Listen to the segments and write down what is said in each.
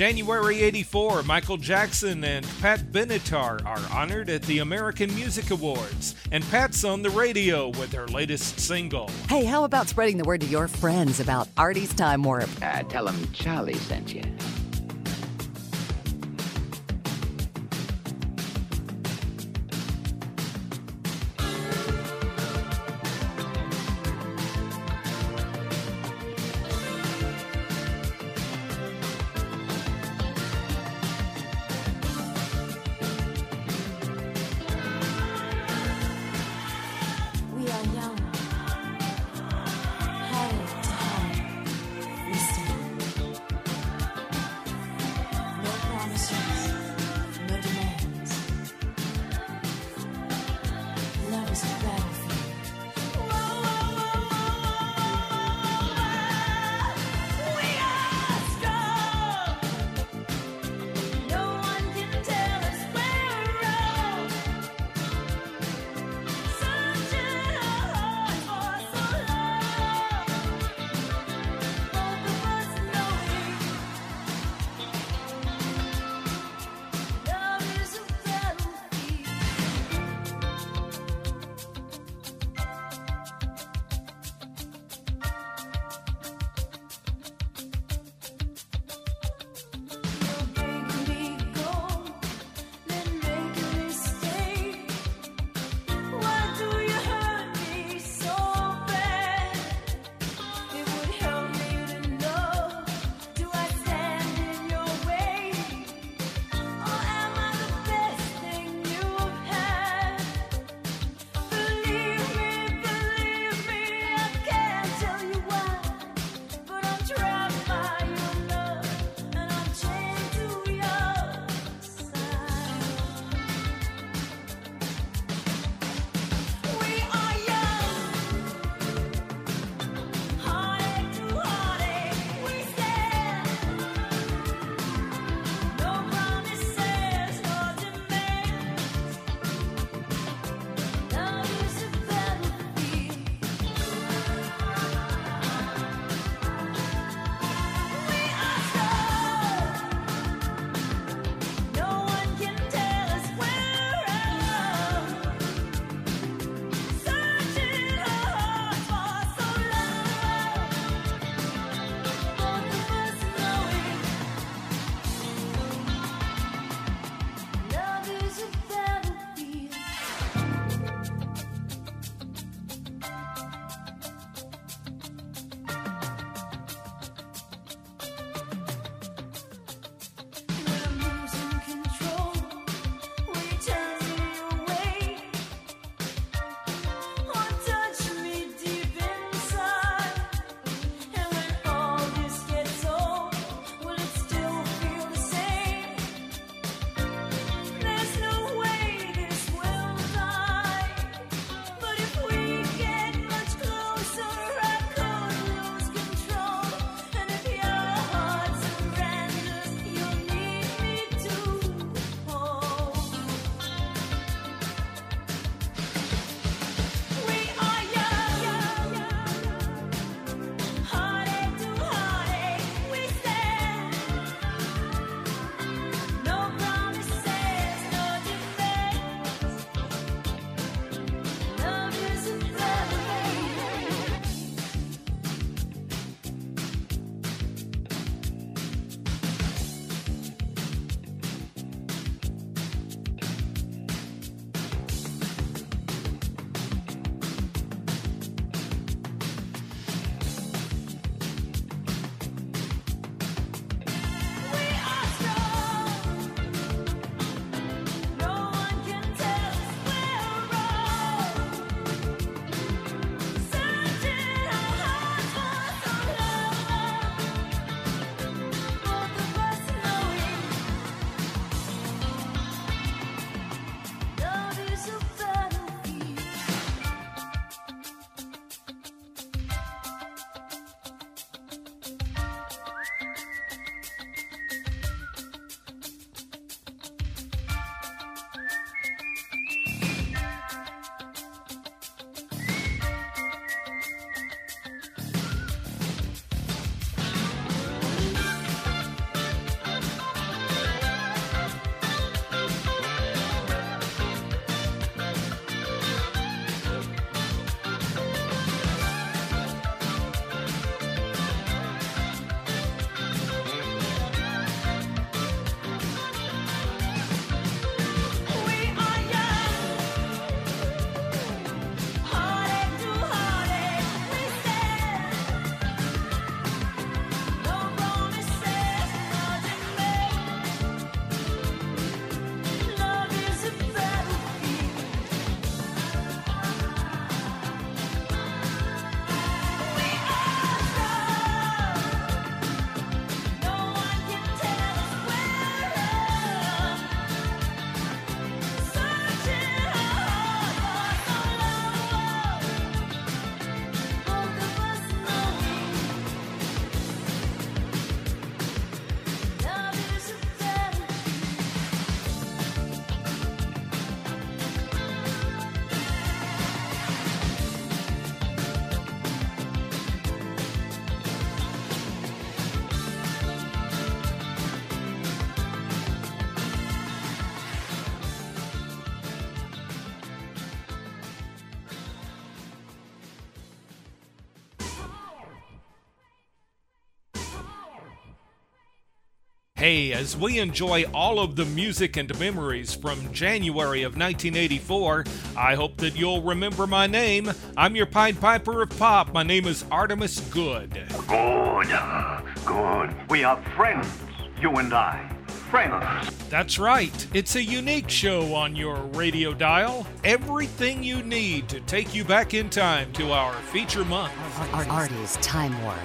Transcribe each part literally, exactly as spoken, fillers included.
January eighty-four, Michael Jackson and Pat Benatar are honored at the American Music Awards, and Pat's on the radio with her latest single. Hey, how about spreading the word to your friends about Artie's Time Warp? Uh, tell them Charlie sent you. Hey, as we enjoy all of the music and memories from January of nineteen eighty-four, I hope that you'll remember my name. I'm your Pied Piper of Pop. My name is Artemus Good. Good, good. We are friends, you and I. Friends. That's right. It's a unique show on your radio dial. Everything you need to take you back in time to our feature month. Artie's Time Warp.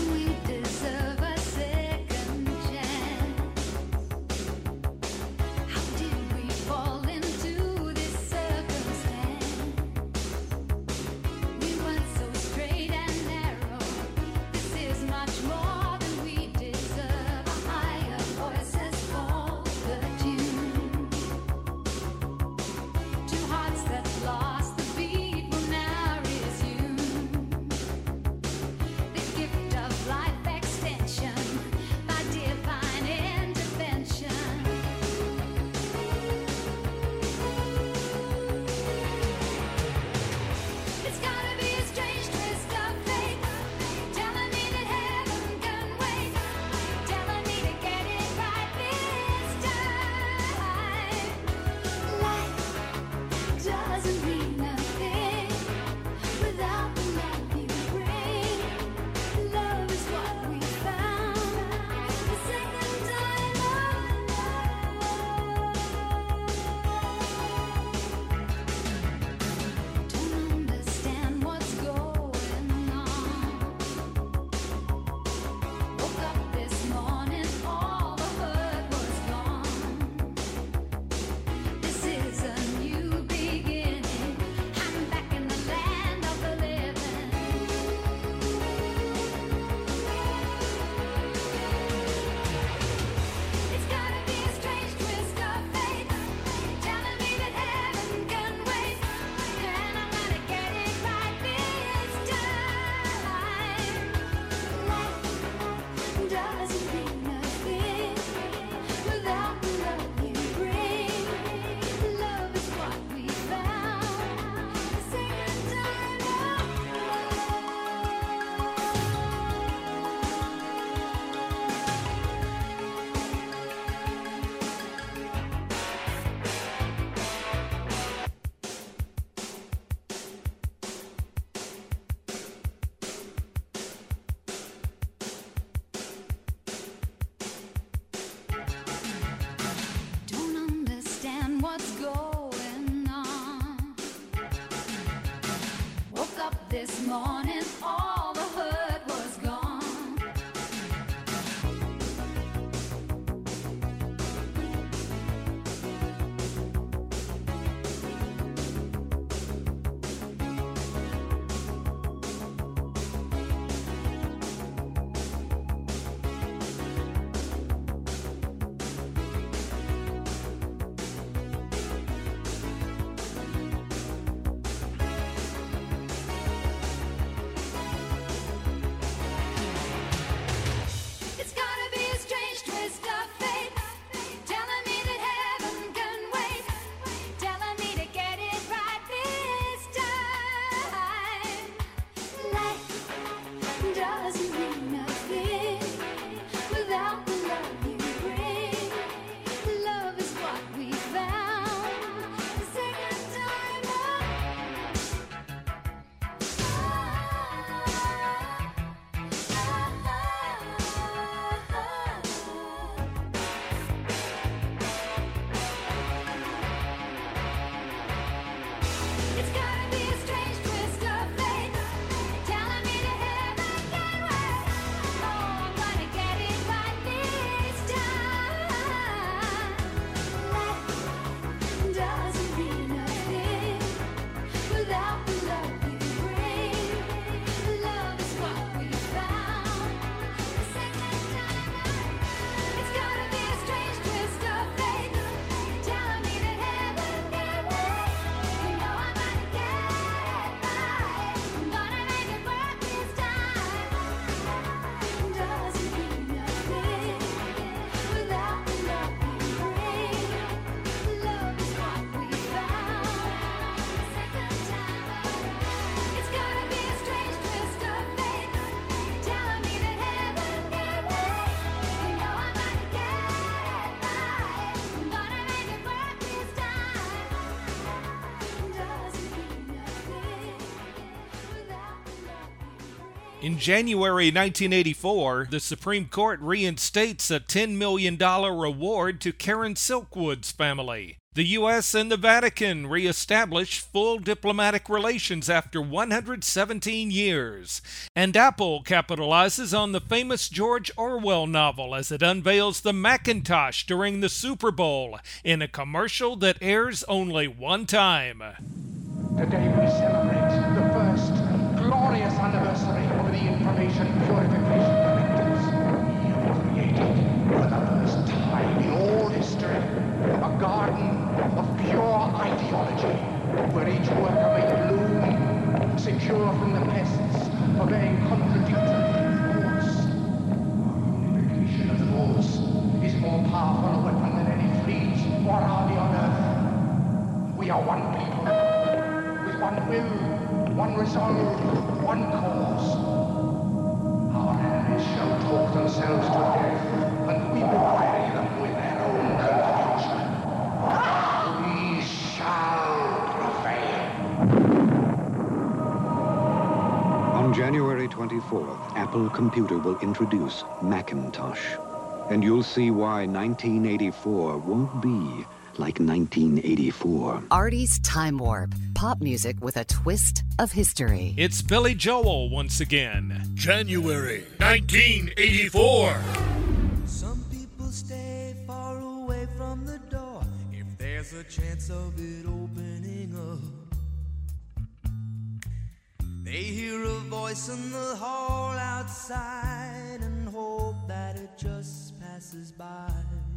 This morning, all the hurt was gone. In January nineteen eighty-four, the Supreme Court reinstates a ten million dollars reward to Karen Silkwood's family. The U S and the Vatican reestablish full diplomatic relations after one hundred seventeen years. And Apple capitalizes on the famous George Orwell novel as it unveils the Macintosh during the Super Bowl in a commercial that airs only one time. Today we celebrate the first glorious anniversary of the Information Purification Directives. We have created, for the first time in all history, a garden of pure ideology, where each worker may bloom, secure from the pests of very contradictory thoughts. Unification of thoughts is more powerful a weapon than any fleet or army on earth. We are one people, with one will, one resolve, one cause. Our enemies shall talk themselves to death, and we will bury them with their own confusion. We shall prevail. On January twenty-fourth, Apple Computer will introduce Macintosh. And you'll see why nineteen eighty-four won't be like nineteen eighty-four. Artie's Time Warp. Pop music with a twist of history. It's Billy Joel once again. January nineteen eighty-four. Some people stay far away from the door if there's a chance of it opening up. They hear a voice in the hall outside and hope that it just passes by.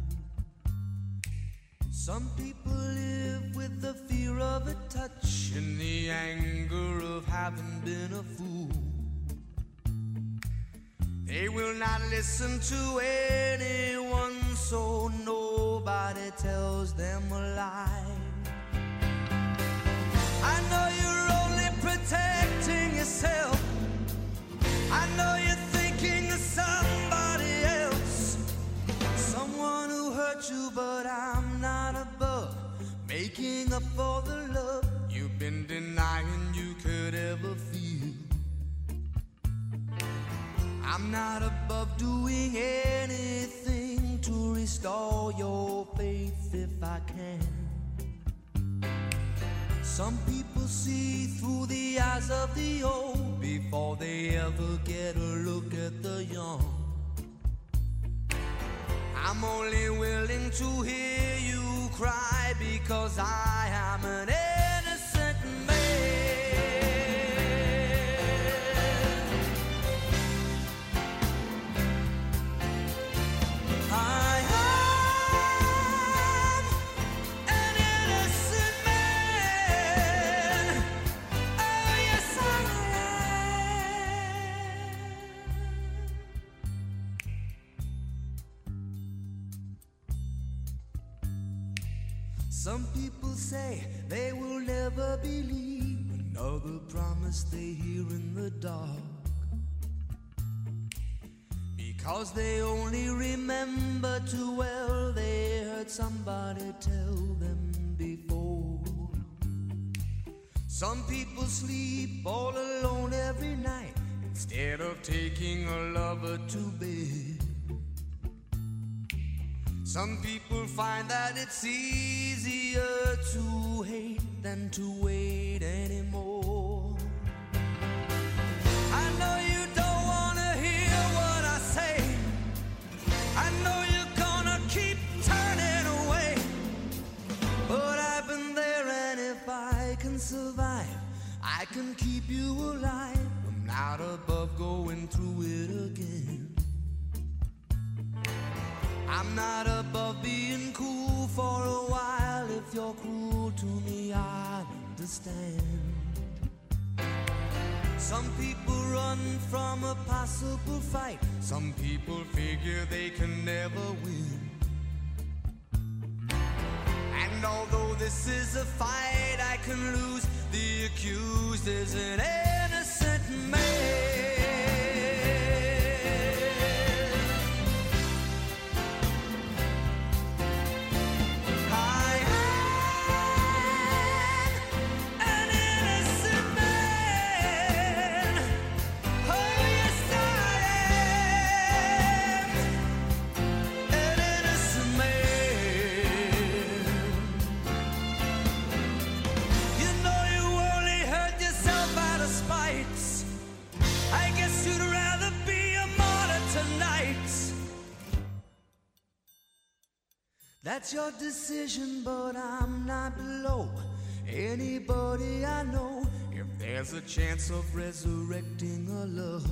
Some people live with the fear of a touch and the anger of having been a fool. They will not listen to anyone, so nobody tells them a lie. I know you're only protecting yourself. I know you're thinking of somebody else, someone who hurt you, but I'm not above making up for the love you've been denying you could ever feel. I'm not above doing anything to restore your faith if I can. Some people see through the eyes of the old before they ever get a look at the young. I'm only willing to hear you cry because I am an innocent man. I am an innocent man. Oh, yes, I am. Some people say they will never believe another promise they hear in the dark, because they only remember too well they heard somebody tell them before. Some people sleep all alone every night instead of taking a lover to bed. Some people find that it's easier to hate than to wait anymore. I know you don't want to hear what I say. I know you're gonna keep turning away, but I've been there, and if I can survive, I can keep you alive. I'm not above going through it again. I'm not above being cool for a while. If you're cruel to me, I understand. Some people run from a possible fight. Some people figure they can never win. And although this is a fight I can lose, the accused is an innocent man. Oh, That's your decision, but I'm not below anybody I know. If there's a chance of resurrecting a love,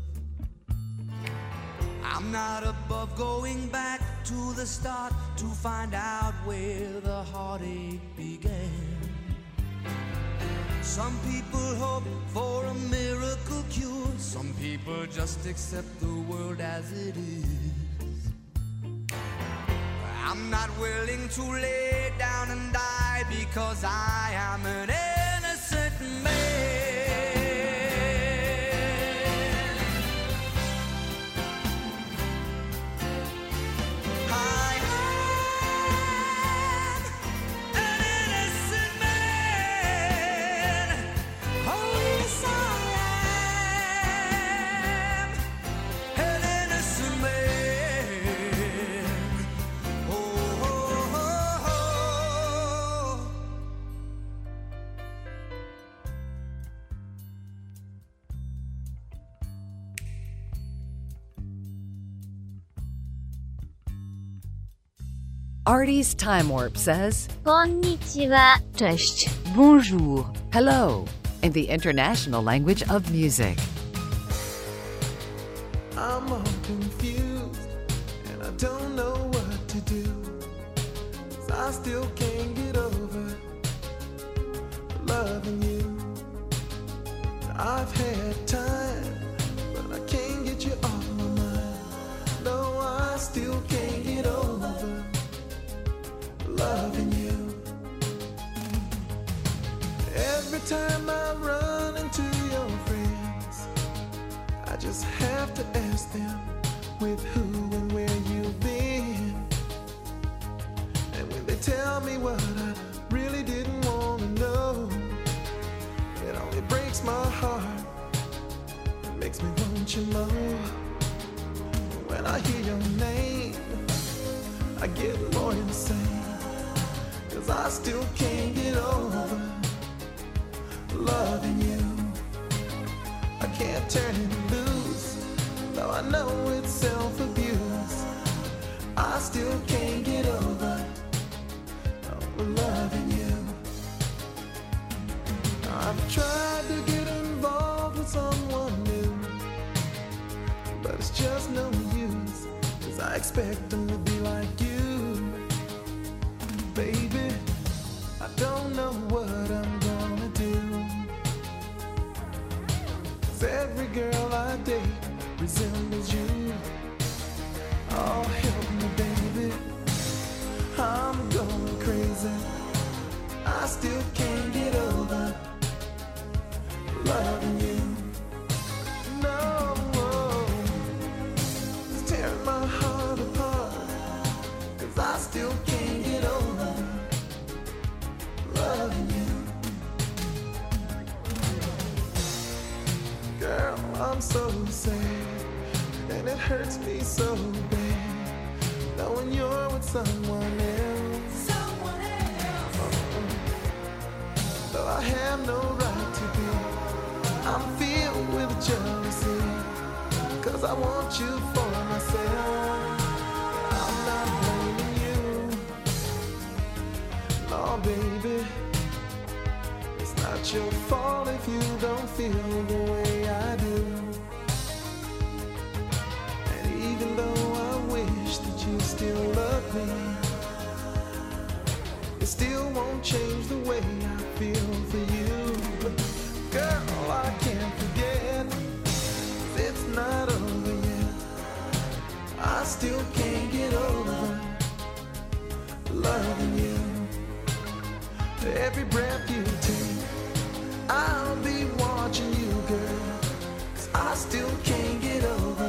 I'm not above going back to the start to find out where the heartache began. Some people hope for a miracle cure. Some people just accept the world as it is. I'm not willing to lay down and die because I am an innocent man. I am an innocent man. Oh, yes, I am an innocent man. Artie's Time Warp says, こんにちは. Cześć. Bonjour. hello, in the international language of music. I'm all confused and I don't know what to do, 'cause I still can't get over loving you. I've had time, but I can't get you off my mind. No, I still can't get over loving you. Every time I run into your friends, I just have to ask them with who and where you've been. And when they tell me what I really didn't want to know, it only breaks my heart. It makes me want you more. When I hear your name, I get more insane, 'cause I still can't get over loving you. I can't turn it loose, though I know it's self-abuse. I still can't get over, over loving you. I've tried to get involved with someone new, but it's just no use, 'cause I expect them to be like you. Baby, I don't know what I'm gonna do, 'cause every girl I date resembles you. Oh, help me, baby, I'm going crazy. I still can't get over loving you. No, it's tearing my heart apart, 'cause I still can't get over loving you. Girl, I'm so sad, and it hurts me so bad, knowing you're with someone else. Someone else. Uh-uh. Though I have no right to be, I'm filled with jealousy, 'cause I want you for myself. I'm not blaming you, no, baby. It's not your fault if you don't feel the way I do. And even though I wish that you still love me, it still won't change the way I feel for you. Girl, I can't forget, it's not over yet. I still can't get over loving you. Every breath you take, I'll be watching you, girl, 'cause I still can't get over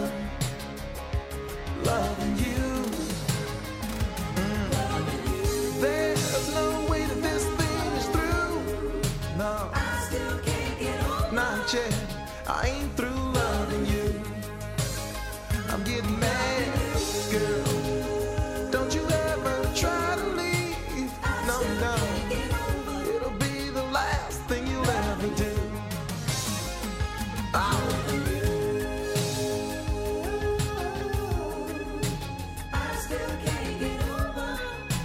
loving you. Mm. There's no way that this thing is through. No, I still can't get over. Not yet. I ain't through loving you. I'm getting mad, girl. Don't you ever try to leave. No, no. It'll be the last thing you'll ever do. Oh. I still can't get over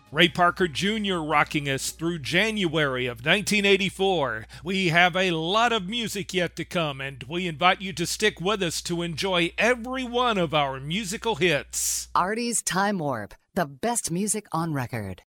Ray Parker Junior rocking us through January of nineteen eighty-four. We have a lot of music yet to come, and we invite you to stick with us to enjoy every one of our musical hits. Artie's Time Warp, the best music on record.